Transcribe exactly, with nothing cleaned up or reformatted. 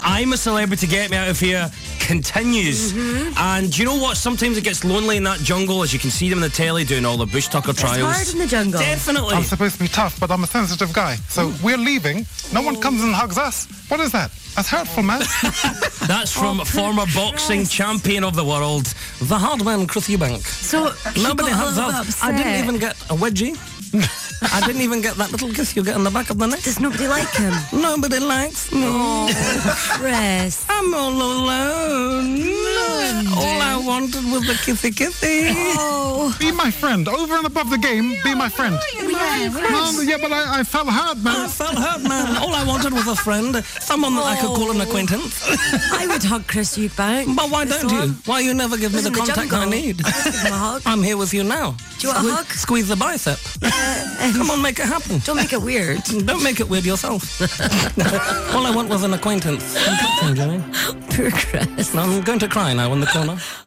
I'm a Celebrity, Get Me Out of Here continues. Mm-hmm. And do you know what? Sometimes it gets lonely in that jungle, as you can see them in the telly doing all the Bush Tucker trials. It's hard in the jungle. Definitely. I'm supposed to be tough, but I'm a sensitive guy. So mm. we're leaving. No one comes and hugs us. What is that? That's hurtful, man. That's from oh, former boxing Christ. champion of the world, the hard man, Chris Eubank. So nobody hugs us. I didn't even get a wedgie. I didn't even get that little kiss you get on the back of the neck. Does nobody like him? Nobody likes me. Oh, Chris. I'm all alone. No, all I wanted was the kissy kissy. Oh. Be my friend. Over and above the game, be my friend. Yeah, yeah, no, yeah but I, I felt hurt, man. I felt hurt, man. All I wanted was a friend. Someone that oh. I could call an acquaintance. I would hug Chris Eubank. But why don't you? Why you never give me the contact the I need? I'll give him a hug. I'm here with you now. Do you want a hug? Squeeze the bicep. Uh, Come on, make it happen. Don't make it weird. Don't make it weird yourself. All I want was an acquaintance. Poor Chris. I'm going to cry now in the corner.